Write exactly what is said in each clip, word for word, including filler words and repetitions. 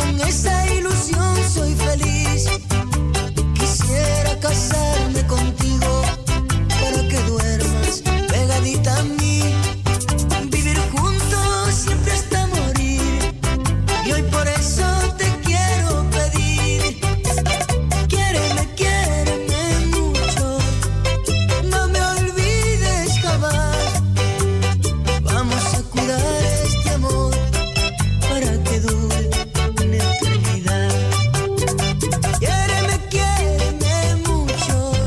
con esa ilusión soy feliz. Quisiera casarme contigo para que duermas pegadita a mí, vivir juntos siempre hasta morir. Y hoy por eso te quiero pedir, quiéreme, quiéreme mucho, no me olvides jamás. Vamos a cuidar este amor para que dure una eternidad. Quiéreme, quiéreme mucho,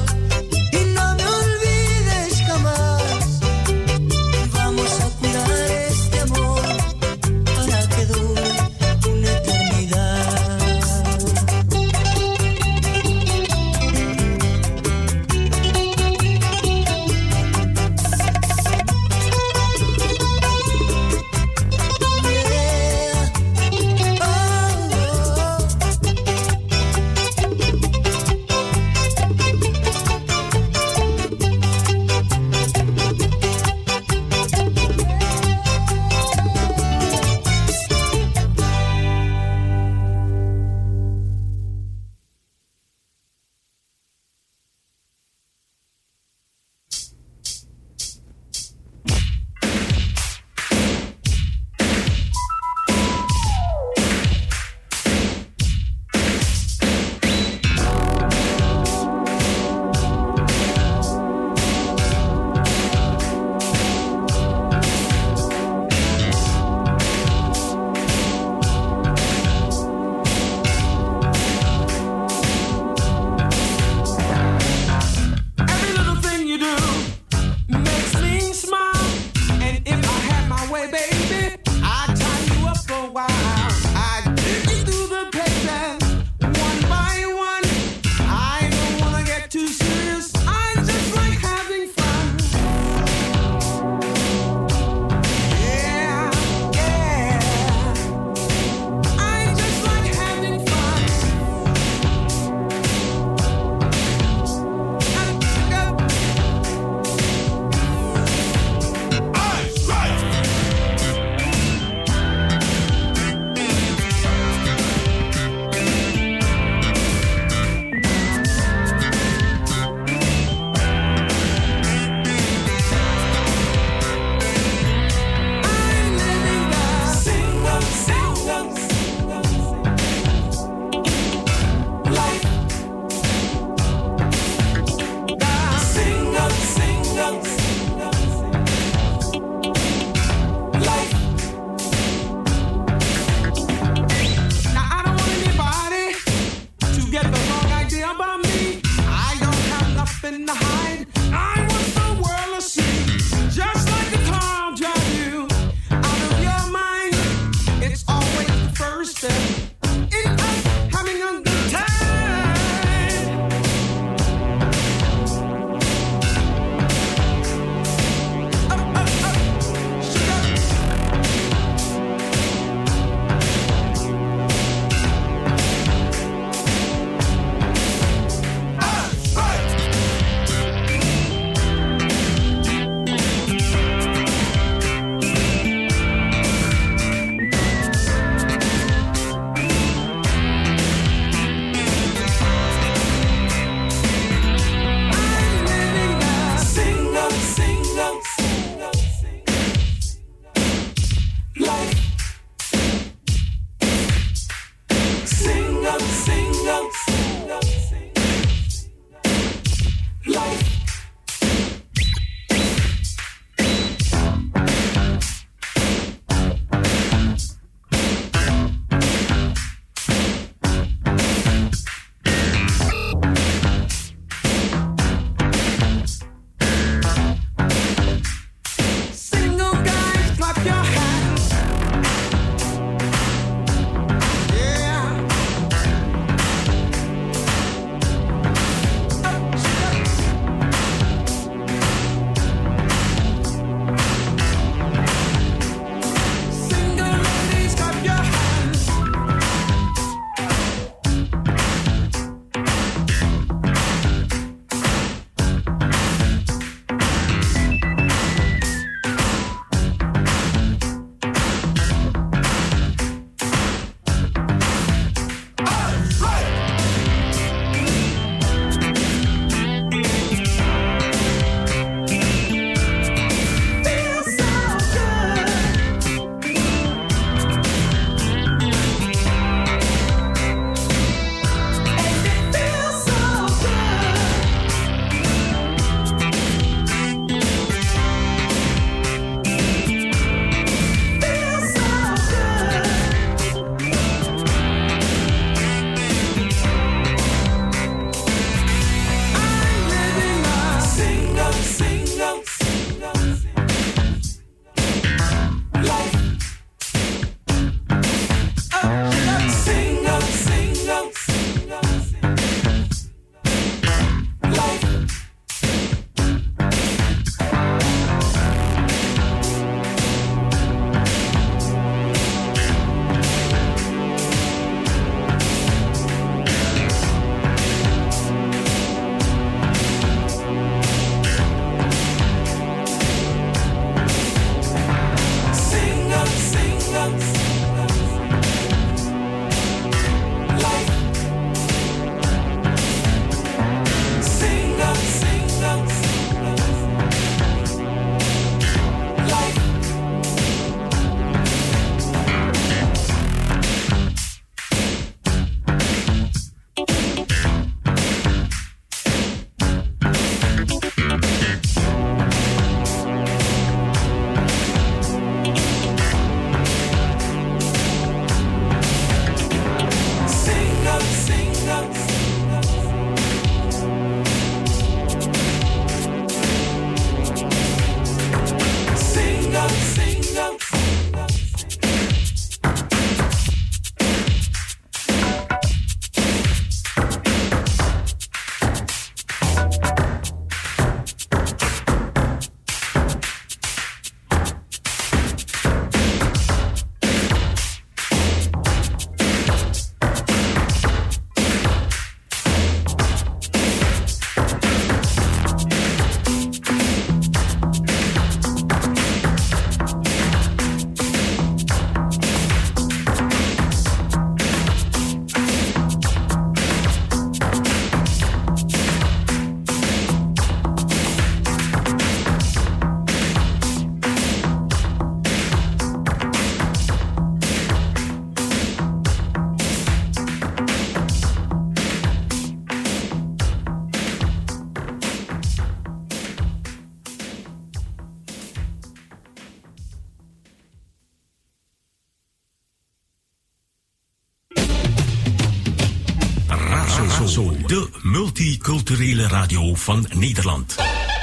Razo, de multiculturele radio van Nederland.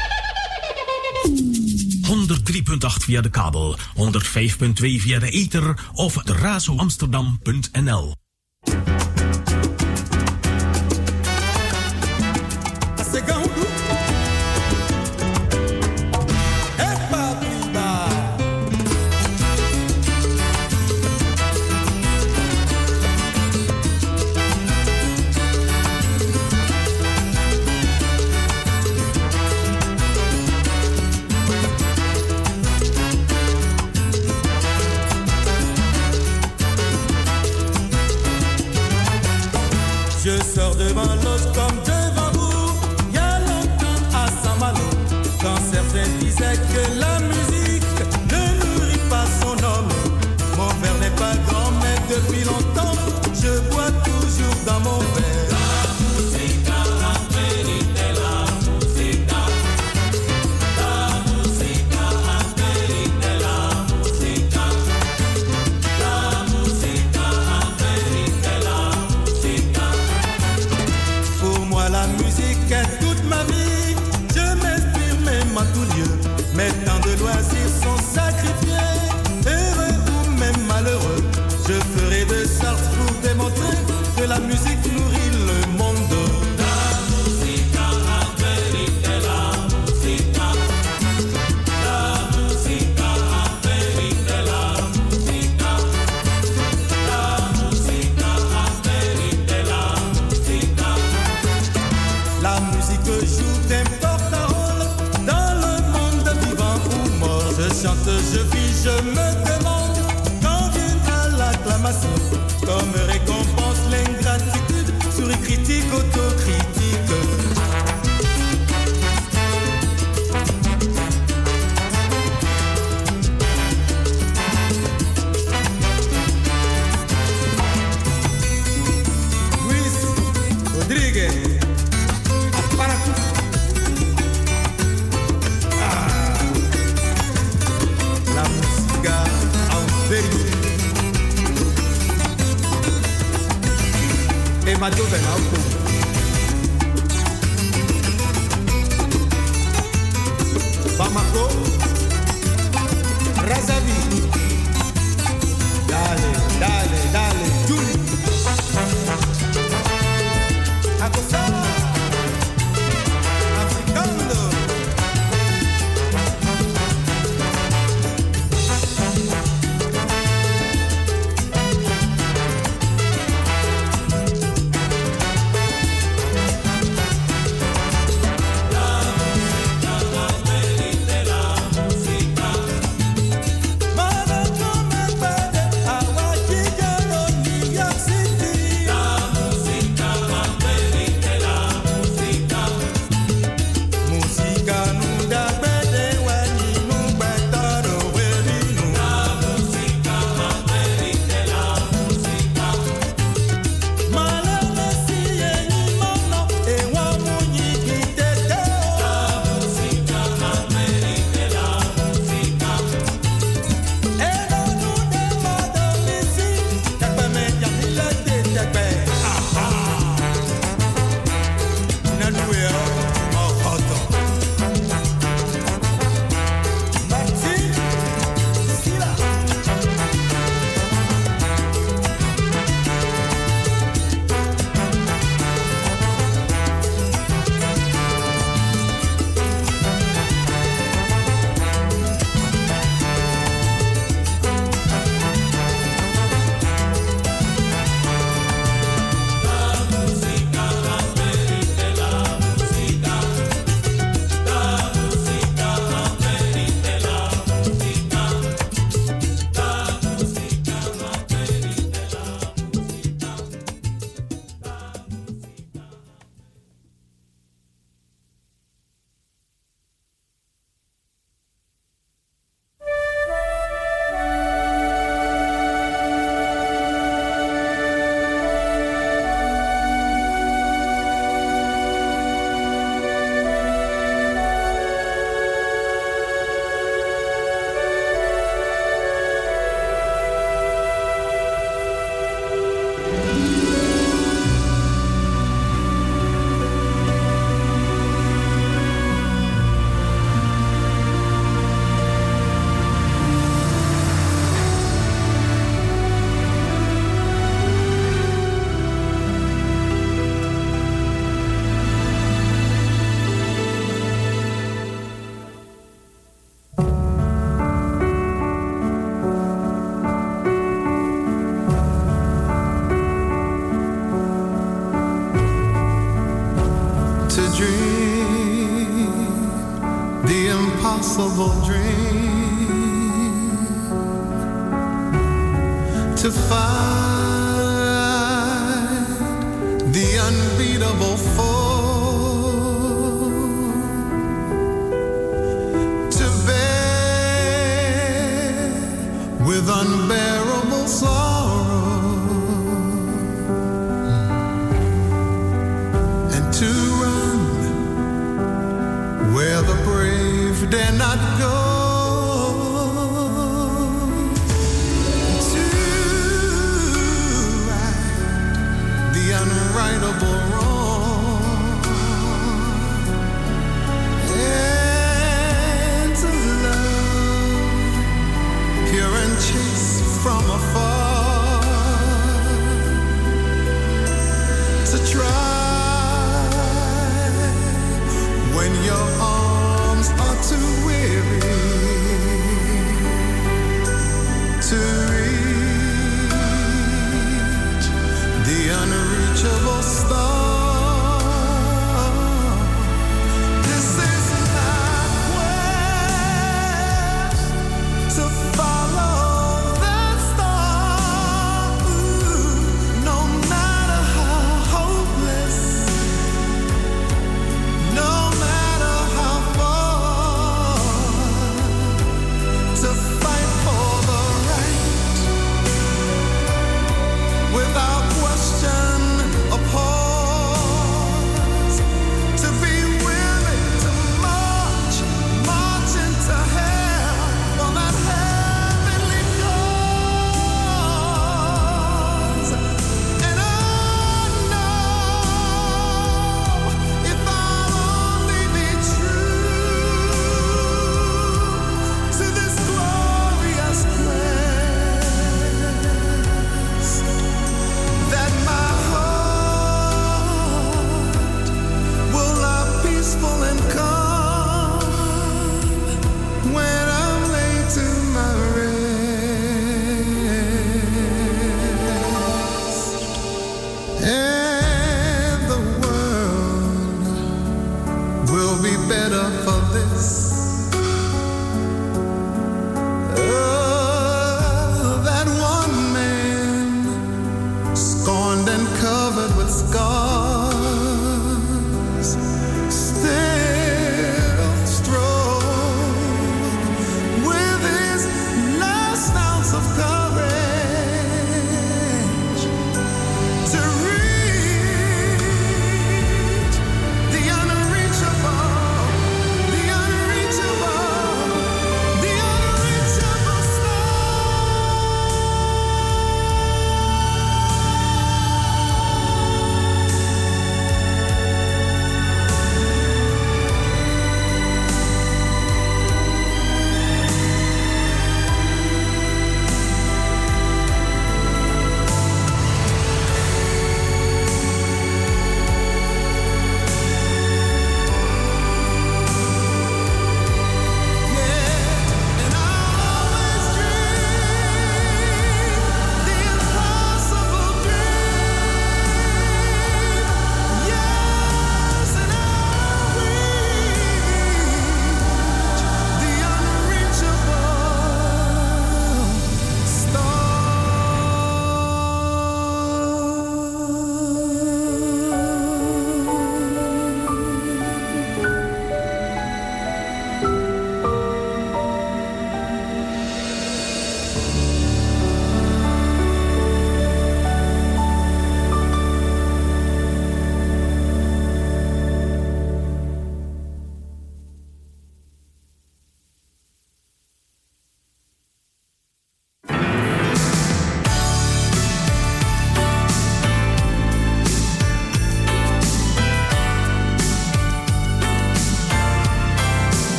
honderd drie komma acht via de kabel, honderd vijf komma twee via de ether of de razo amsterdam punt n l. Je sors de ma loge comme devant vous, il y a longtemps à Saint-Malo, quand certains disaient que la musique ne nourrit pas son homme. Mon verre n'est pas grand, mais depuis longtemps, je bois toujours dans mon verre. La musica, la vérité, la musica. La musica, la vérité, la musica. La musica, la vérité, la musica. Pour moi la musique est toute ma vie. Je m'inspire même en tout lieu. Mes temps de loisirs sont sacrifiés. Heureux ou même malheureux, je ferai de sorte pour démontrer que la musique nourrit le monde. La musica, la vérité, la musica. La musica, la vérité, la musica. La musica, la vérité, la musica. La musique joue d'importants rôles dans le monde vivant ou mort. Je chante, je vis, je me demande quand viendra l'acclamation. Comme récompense l'ingratitude sur une critique autocritique. Luis Rodriguez. La musica en vérité. Et Mato Benauto. Bamako. Razavi. Dale, dale, dale, Juli. Acosada. Africano. Mano come pede agua chillero. impossible dream, to find the unbeatable foe, to bear with unbearable sorrow, and to run where the brave dare not go, to right the unrightable wrong, and to love pure and chaste from afar, to try when your arms are too weary to reach the unreachable star. This is my quest to follow that star. Ooh, no matter how hopeless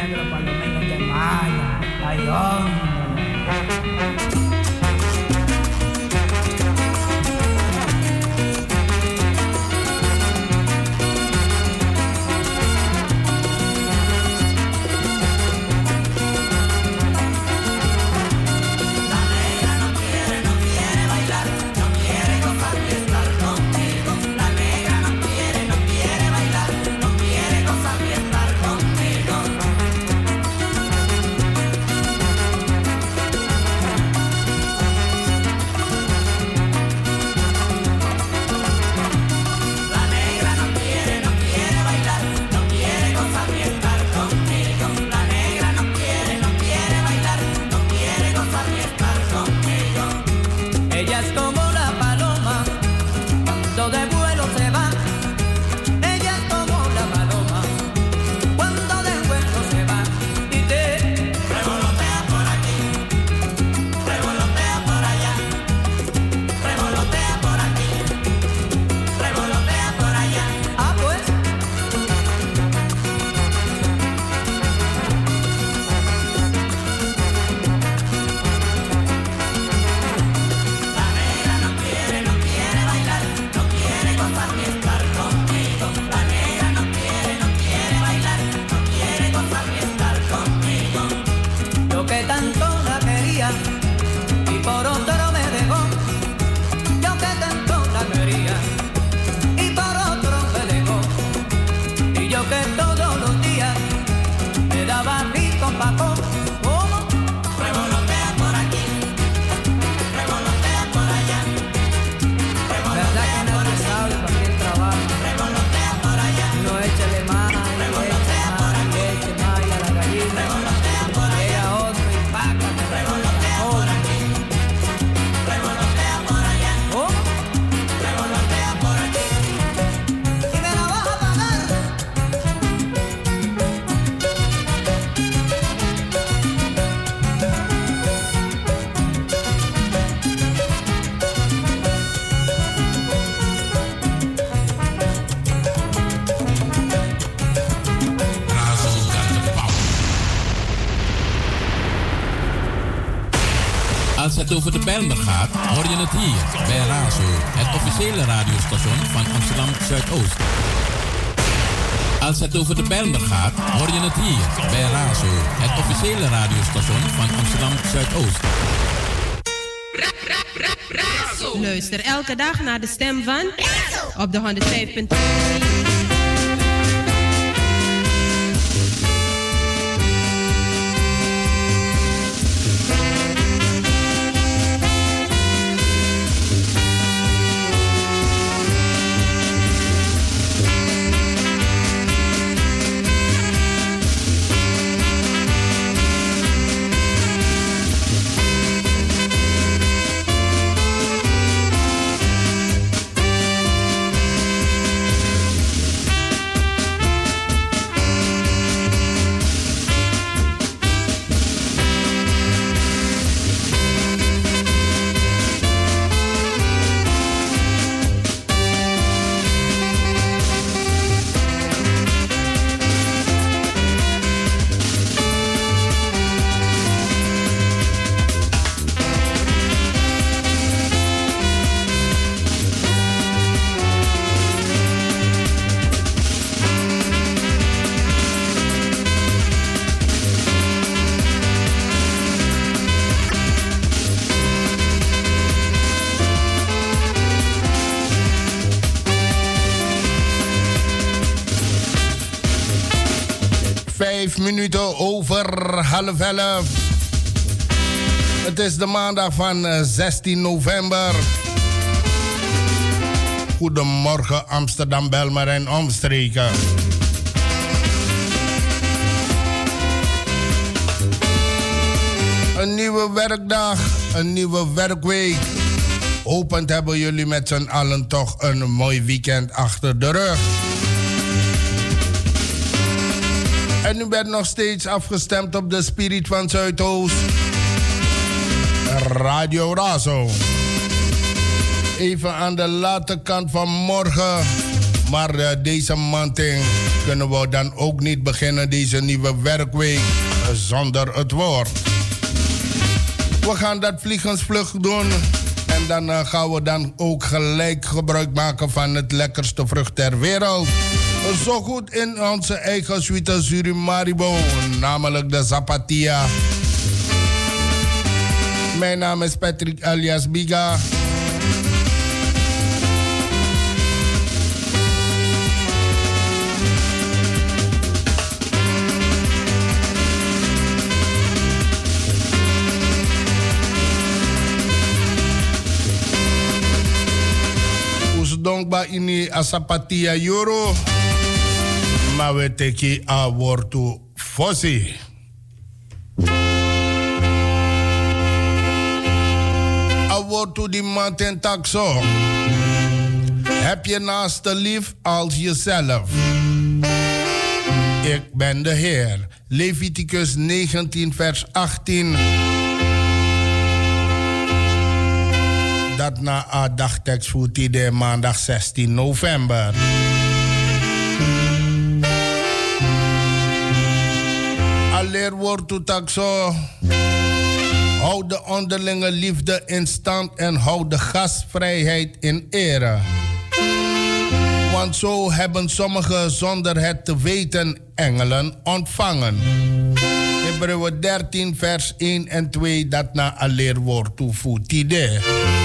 negro palomino de Maya. Ay, hombre. Als het over de Bijlmer gaat, hoor je het hier bij Razo, het officiële radiostation van Amsterdam Zuidoost. Als het over de Bijlmer gaat, hoor je het hier bij Razo, het officiële radiostation van Amsterdam Zuidoost. Luister elke dag naar de stem van op de honderdvijf punt twee. Vijf minuten over half elf. Het is de maandag van zestien november. Goedemorgen Amsterdam, Bijlmer en omstreken. Een nieuwe werkdag, een nieuwe werkweek. Hopend hebben jullie met z'n allen toch een mooi weekend achter de rug. En u bent nog steeds afgestemd op de Spirit van Zuidoost. Radio Razo. Even aan de late kant van morgen Maar uh, deze maand kunnen we dan ook niet beginnen, deze nieuwe werkweek, uh, zonder het woord. We gaan dat vliegensvlug doen. En dan uh, gaan we dan ook gelijk gebruik maken van het lekkerste vrucht ter wereld. Uh, zo goed in onze eigen suite Surimaribo, namelijk de Zapatia. Mijn naam is Patrick alias Biga. Donkba ini asapatia euro, maar we teki a wortu fossi. A wortu die maten taxo. Heb je naaste lief als jezelf. Ik ben de Heer. Leviticus negentien vers achttien. Dat na a dagtekst voor de maandag zestien november. Alleer wordt toetak zo. Houd de onderlinge liefde in stand en houd de gastvrijheid in ere. Want zo hebben sommigen zonder het te weten engelen ontvangen. Hebreeën dertien vers één en twee dat na alleer wordt toevoet idee.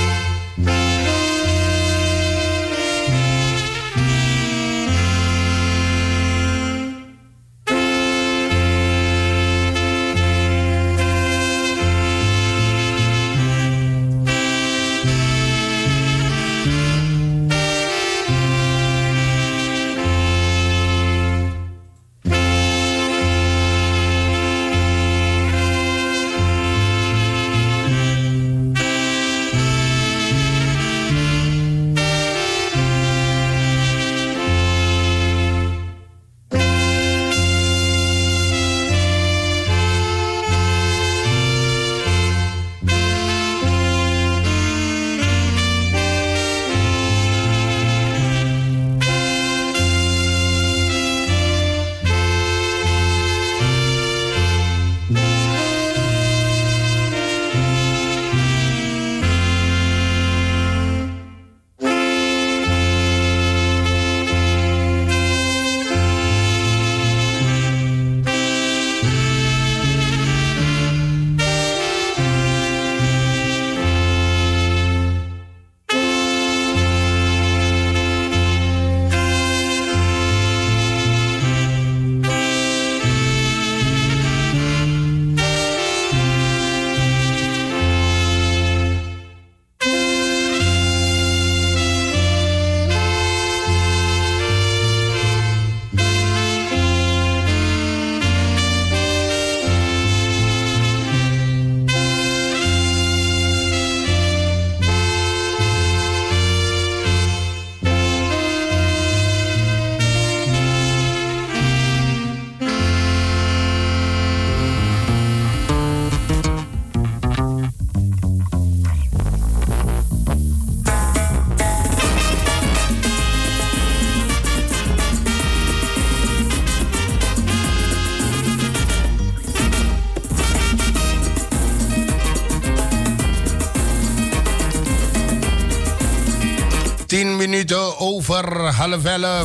tien minuten over half elf.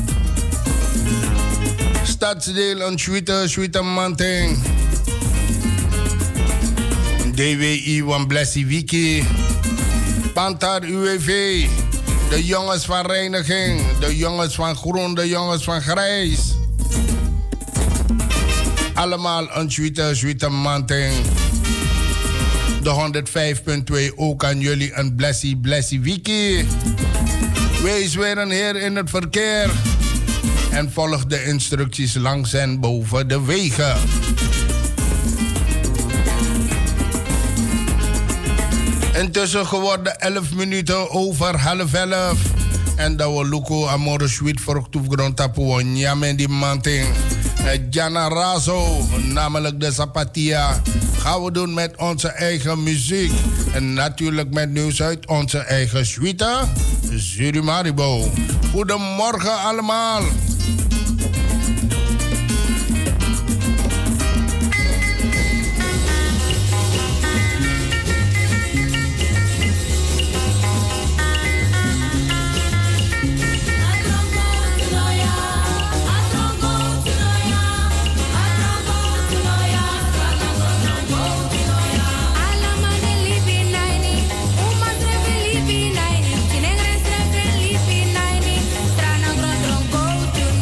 Stadsdeel en Schwiete, Schwiete Manting. D W I van Blessie Wiki. Pantar U W V. De jongens van Reiniging. De jongens van Groen, de jongens van Grijs. Allemaal een Schwiete, Schwiete Manting. De honderdvijf punt twee ook aan jullie een Blessie, Blessie Wiki. Wees weer een heer in het verkeer. En volg de instructies langs en boven de wegen. Intussen geworden elf minuten over half elf. En dat we lukken amore sweet voor toegrond tapu nyame die manting. Jana Razo, namelijk de Zapatia. Gaan we doen met onze eigen muziek. En natuurlijk met nieuws uit onze eigen suite, Surimaribo. Goedemorgen allemaal. Go to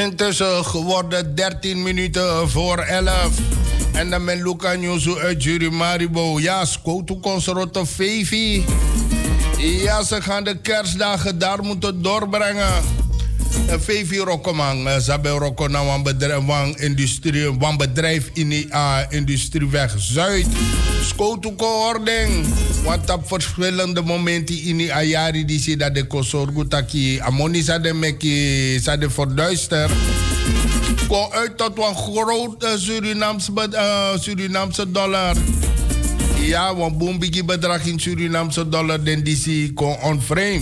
Intussen geworden dertien minuten voor elf. En dan met Luca Nieuws uit Jurimaribo. Ja, Skotu Consorotte Fevi. Ja, ze gaan de kerstdagen daar moeten doorbrengen. Fevi Rokomang, Zabel Roko na wan bedrijf, wan industrie, wan bedrijf in de uh, Industrieweg Zuid. Skotu Koording. Want op verschillende momenten in de ayari die zie dat de Kosorgu taki amoni sa de meki sa de verduister. Kom uit tot een groot Surinaamse, uh, Surinaamse dollar. Ja, want boembigi bedrag in Surinaamse dollar den die zie kon onvreemd.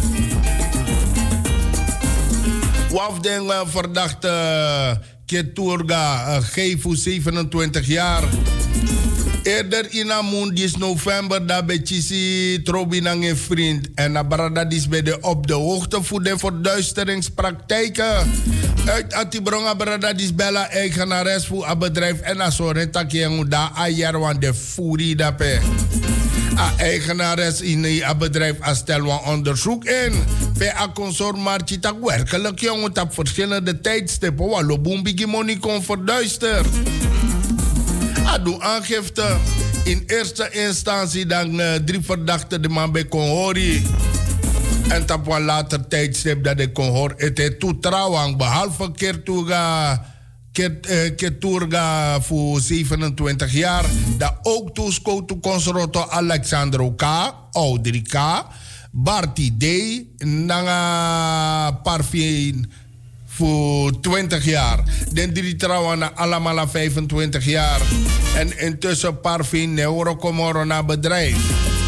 Waf den uh, verdachte uh, Keturga, uh, Gefu, zevenentwintig jaar. Eerder in Amundis november, daar bij Chisi Trobinang een vriend. En Nabarada is bij de op de hoogte voor de verduisteringspraktijken. Uit Atibronga Barada is Bella eigenares voor het bedrijf. En Azore Takiang da ayer wan de furi dape. A eigenares in het bedrijf stel een onderzoek in. Bij a consort marchi tak werkelijk jongen op verschillende tijdstippen. Wallo boembigi money kon verduisteren. A doe aangifte. In eerste instantie dan uh, drie verdachten de man bij kon horen. En op een later tijdstip dat ik kon horen. Het is toetrouwang. Behalve Kertuga, Kert, uh, Kertuga voor zevenentwintig jaar. Dat ook toeskoot Consoroto Alexandro K. Audrey K. Barty D. Nanga Parfien voor twintig jaar. Den drie trouwen allemaal vijfentwintig jaar. En intussen Parfien Neurocomoro naar bedrijf.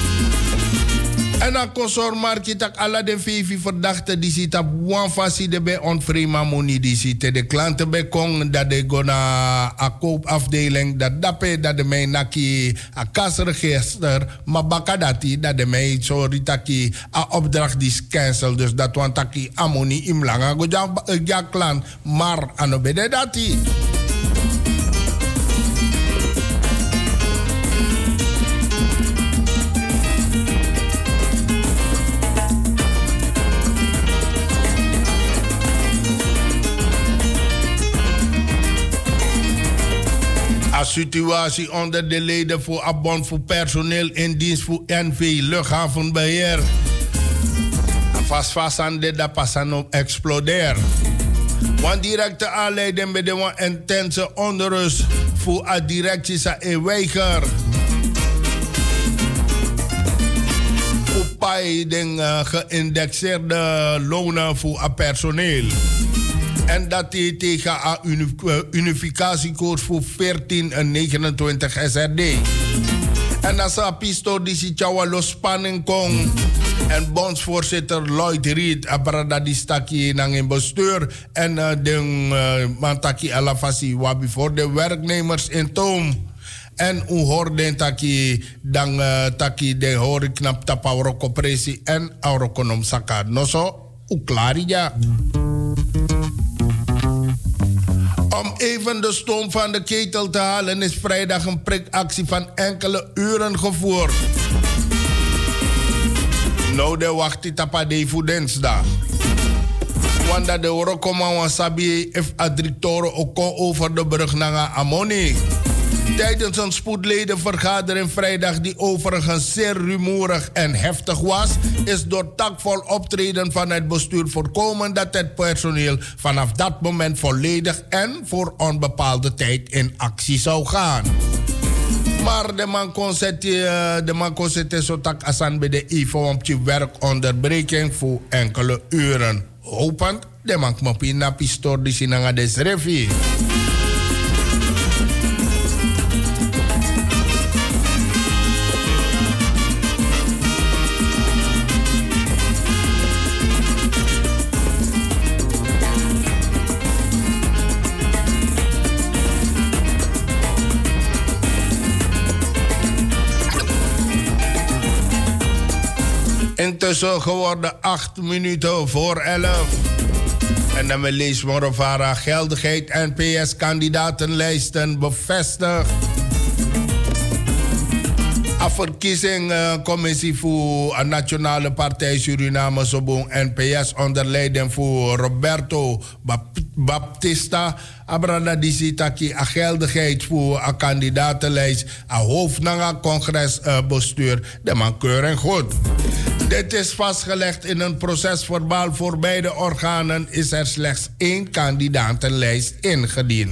En dan consort marketak alla de vijf verdachten die zitten op one fasie de bij onvrema money die zitten. De klanten bij Kong dat de go naar a koopafdeling dat dape dat de mij naki a kasregister maar bakadati dat de mij sorry taki a opdracht die cancel dus dat want taki amoni imlanga go ja ja klant maar anobede dati. A situatie onder de leden voor abon voor personeel in dienst voor N V Luchthavenbeheer. Vast vast aan dit dat passen op explodeer. Want directe aanleiding bij de intense onrust voor a directie sa e weiger. Op den uh, geïndexeerde lonen voor a personeel. En dat hij tegen een unificatiekoers voor veertien en negenentwintig S R D. En als een pistool die zich los spanning kon. En bondsvoorzitter Lloyd Reed, abrada die stakje nang in bestuur. En uh, de mantaki alafasi wabi voor de werknemers in Toom. En u hoorde taki dan uh, taki de horen knap tapa orokopresi en orokonom saka. No zo, u klaar ja. Om even de stoom van de ketel te halen is vrijdag een prikactie van enkele uren gevoerd. Nou, de wacht die tapa de voedensdag. Want dat de Orokoma Wasabi heeft adrictoren ook over de brug naar Amoni. Tijdens een spoedledenvergadering vrijdag, die overigens zeer rumoerig en heftig was, is door takvol optreden van het bestuur voorkomen dat het personeel vanaf dat moment volledig en voor onbepaalde tijd in actie zou gaan. Maar de man kon zetten, de man kon zetten zo tak asan bij de I V O om je werkonderbreking voor enkele uren. Hopend, de man komt in na pistoor die sinanga des revi. Intussen geworden acht minuten voor elf. En dan we lezen Morovara geldigheid N P S-kandidatenlijsten bevestigd. A verkiezing uh, commissie voor een nationale partij Suriname Sobong N P S onder leiding voor Roberto Bap- Baptista. Abrada disi taki a geldigheid voor een kandidatenlijst. A hoofd na een congresbestuur. De man keurig goed. Dit is vastgelegd in een procesverbaal. Voor beide organen is er slechts één kandidatenlijst ingediend.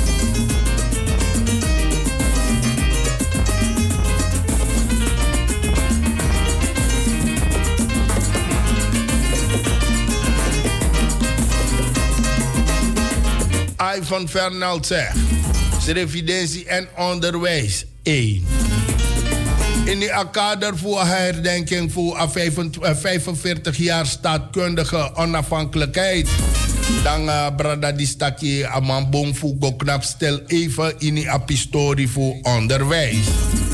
Ivan Fernald zegt, residentie en onderwijs één. In die kader voor herdenking voor vijfenveertig jaar staatkundige onafhankelijkheid. Dan uh, brada die stakje amambong voor knap stel even in die apistorie voor onderwijs.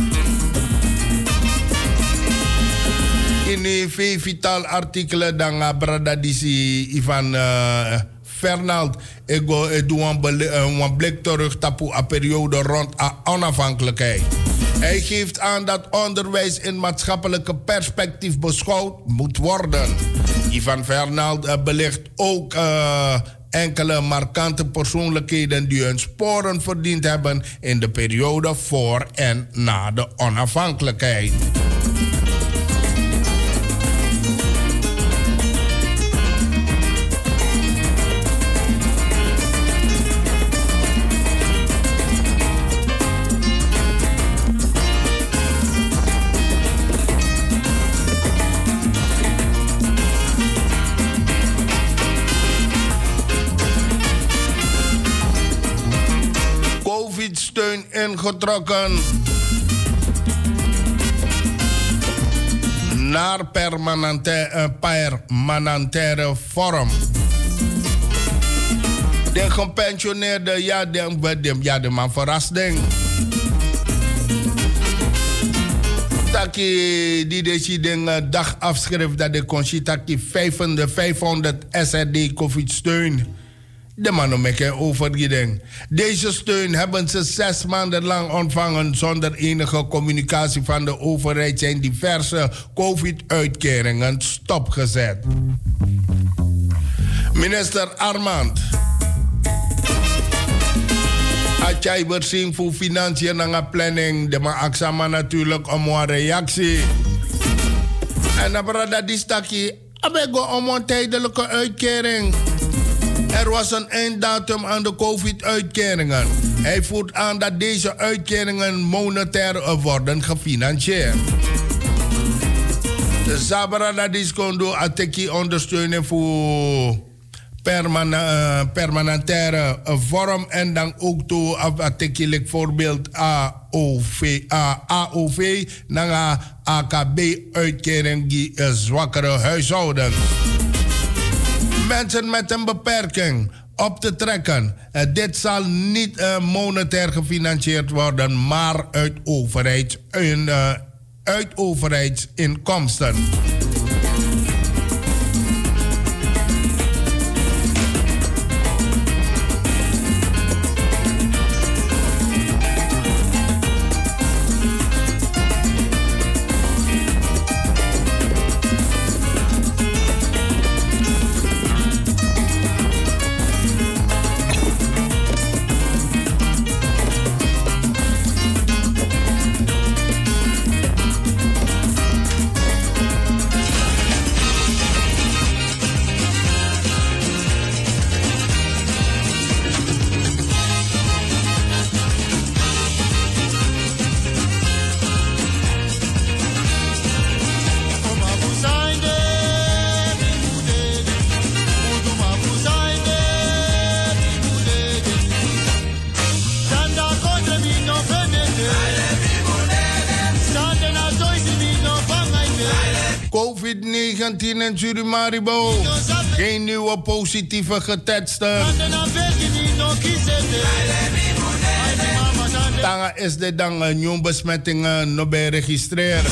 In die vijftal artikelen dan uh, brada die si Ivan uh, Fernald, ik doe een blik terug op een periode rond onafhankelijkheid. Hij geeft aan dat onderwijs in maatschappelijke perspectief beschouwd moet worden. Ivan Fernald belicht ook uh, enkele markante persoonlijkheden die hun sporen verdiend hebben in de periode voor en na de onafhankelijkheid. Steun ingetrokken naar permanente, permanentaire vorm. De gepensioneerde, ja, de, de, ja, de man verrassing. Taki die deze ding dagafschrift dat de Conchitaki vijfhonderd S R D COVID steun. De mannen maken overgeding. Deze steun hebben ze zes maanden lang ontvangen zonder enige communicatie van de overheid. Zijn diverse COVID-uitkeringen stopgezet. Minister Armand. Atjai Bersing voor financiën en planning. De man aksama natuurlijk om een reactie. En dan brada die stakje. Abego om een tijdelijke uitkering. Er was een einddatum aan de COVID-uitkeringen. Hij voert aan dat deze uitkeringen monetair worden gefinancierd. De Zabara Diskondo Ateki ondersteunen voor permane, permanentaire vorm en dan ook toe Ateki voorbeeld A O V, A O V, naar A K B-uitkering die zwakkere huishoudens. Mensen met een beperking op te trekken. Uh, dit zal niet uh, monetair gefinancierd worden, maar uit, overheids, uh, uit overheidsinkomsten. COVID negentien in Surimaribo. Geen nieuwe positieve getetsten. Tanga is de dan een nieuwe besmetting nog bij registreren.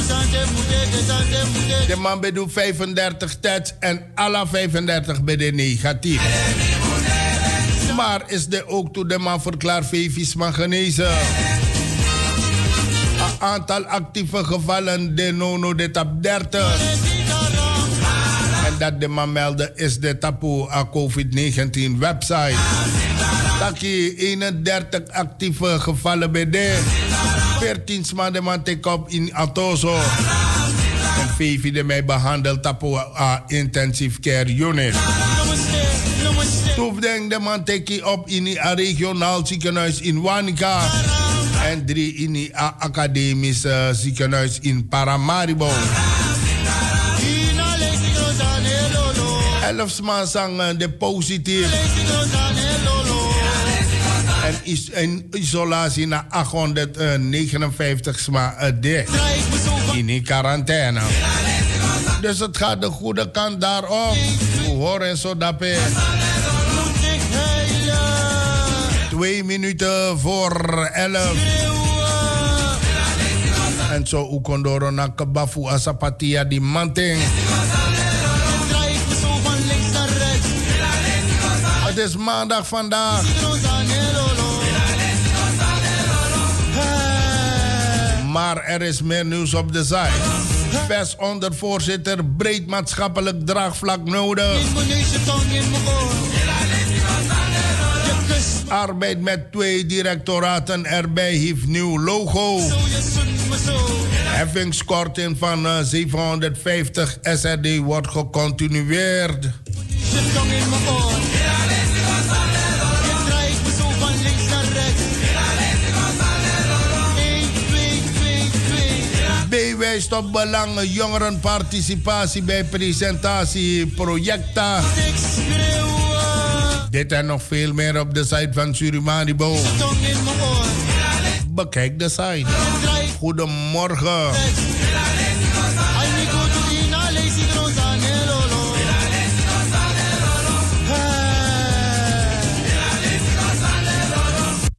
De man bedoelt vijfendertig tests en alle vijfendertig bij de negatief. Maar is de ook toe de man verklaard veevis man genezen. Aantal actieve gevallen de nono de tap dertig. En dat de man melden is de tapu a COVID negentien website. Taki eenendertig actieve gevallen bij de. veertien maanden man take op in Atoso. En vijf de mij behandeld tapu a intensive care unit. Toefdeng de man take op in een regionaal ziekenhuis in Wanica. En drie in een academisch uh, ziekenhuis in Paramaribo. Elf maanden de positief. En is in isolatie naar achthonderdnegenenvijftig maanden in een quarantaine. Dus het gaat de goede kant daarop. We horen zo dat we twee minuten voor elf. En zo u kondoro na kabafu asapatia di manting. Het is maandag vandaag. Maar er is meer nieuws op de site. Vers onder voorzitter breed maatschappelijk draagvlak nodig. Arbeid met twee directoraten erbij heeft nieuw logo. Heffingskorting van uh, zevenhonderdvijftig S R D wordt gecontinueerd. B wijst op belangen jongerenparticipatie bij presentatie projecten. Dit en nog veel meer op de site van Surimanibo. Bekijk de site. Goedemorgen.